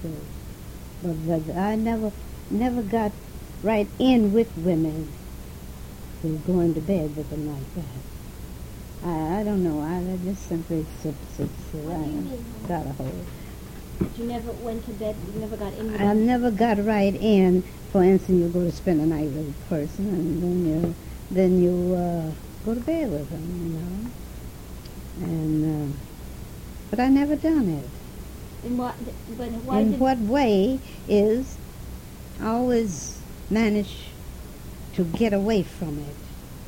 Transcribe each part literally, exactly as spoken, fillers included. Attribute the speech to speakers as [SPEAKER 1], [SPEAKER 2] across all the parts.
[SPEAKER 1] So, but, but I never, never got right in with women to going to bed with them like that. I, I don't know. I, I just simply sip, sip, sip.
[SPEAKER 2] What do you mean?
[SPEAKER 1] Got a hold.
[SPEAKER 2] You never went to bed, you never got in with
[SPEAKER 1] I
[SPEAKER 2] them?
[SPEAKER 1] never got right in. For instance, you go to spend a night with a person, and then you, then you uh, go to bed with them, you know. And uh, but I never done it.
[SPEAKER 2] In what, but why
[SPEAKER 1] In
[SPEAKER 2] did...
[SPEAKER 1] what way is I always managed to get away from it.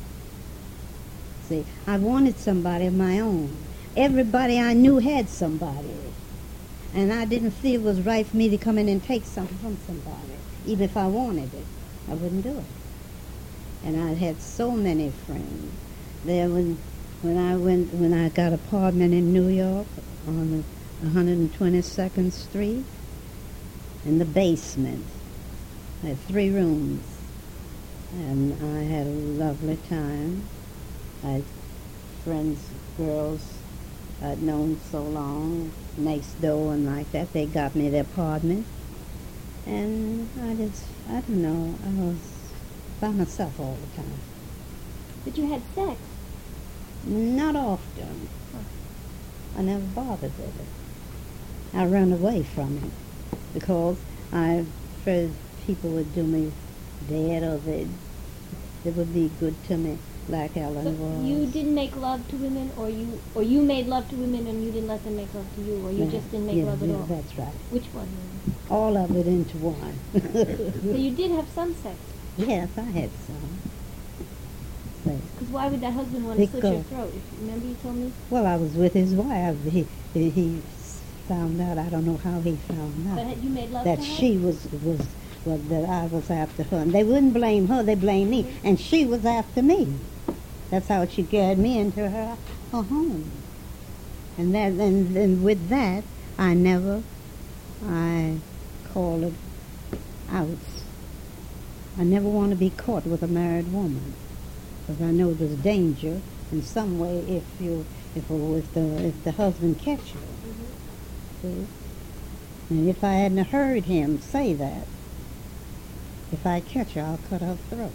[SPEAKER 1] See, I wanted somebody of my own. Everybody I knew had somebody. And I didn't feel it was right for me to come in and take something from somebody. Even if I wanted it, I wouldn't do it. And I had so many friends. There when, when I went, when I got an apartment in New York on one hundred twenty-second Street, in the basement, I had three rooms, and I had a lovely time. I had friends, girls I'd known so long, next door and like that. They got me the apartment. And I just, I don't know, I was by myself all the time.
[SPEAKER 2] But you had sex?
[SPEAKER 1] Not often. I never bothered with it. I ran away from it because I afraid people would do me bad, or they, they would be good to me like Ellen
[SPEAKER 2] So
[SPEAKER 1] was.
[SPEAKER 2] you didn't make love to women, or you or you made love to women and you didn't let them make love to you, or you
[SPEAKER 1] Yeah,
[SPEAKER 2] just didn't make
[SPEAKER 1] yeah,
[SPEAKER 2] love at
[SPEAKER 1] yeah,
[SPEAKER 2] all?
[SPEAKER 1] that's right.
[SPEAKER 2] Which one?
[SPEAKER 1] All of it into one.
[SPEAKER 2] So you did have some sex?
[SPEAKER 1] Yes, I had some. But,
[SPEAKER 2] Because why would that husband want to slit your
[SPEAKER 1] Because-
[SPEAKER 2] throat? If, remember you told me?
[SPEAKER 1] well, I was with his wife. He, he, he found out, I don't know how he found out,
[SPEAKER 2] But had you made love
[SPEAKER 1] that
[SPEAKER 2] to her?
[SPEAKER 1] she was, was, well, that I was after her. And they wouldn't blame her, they blamed me. And she was after me. That's how she carried me into her, her home. And that, and then with that, I never, I call it outs. I never want to be caught with a married woman, because I know there's danger in some way if you, if, if the, if the husband catch you.
[SPEAKER 2] Mm-hmm.
[SPEAKER 1] See? And if I hadn't heard him say that, if I catch her, I'll cut her throat.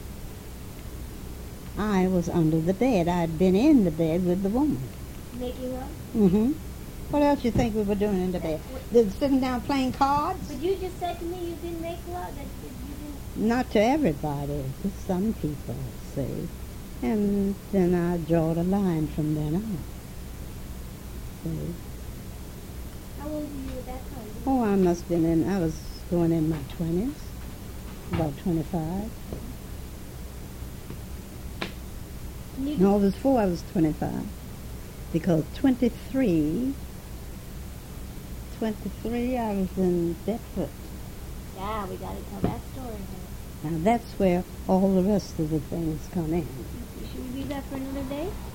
[SPEAKER 1] I was under the bed. I'd been in the bed with the woman.
[SPEAKER 2] Making love?
[SPEAKER 1] Mm-hmm. What else you think we were doing in the bed? Did, sitting down playing cards?
[SPEAKER 2] But you just said to me you didn't make love, that you didn't...
[SPEAKER 1] Not to everybody, to some people, see. And then I draw the line from then on. See?
[SPEAKER 2] How old were you at that time?
[SPEAKER 1] Oh, I must have been in, I was going in my twenties, about twenty-five.
[SPEAKER 2] And you
[SPEAKER 1] No, it was before I was twenty-five. Because twenty-three, twenty-three, I was in Bedford.
[SPEAKER 2] Yeah, we got to tell that story.
[SPEAKER 1] Now that's where all the rest of the things come in.
[SPEAKER 2] Should we leave that for another day?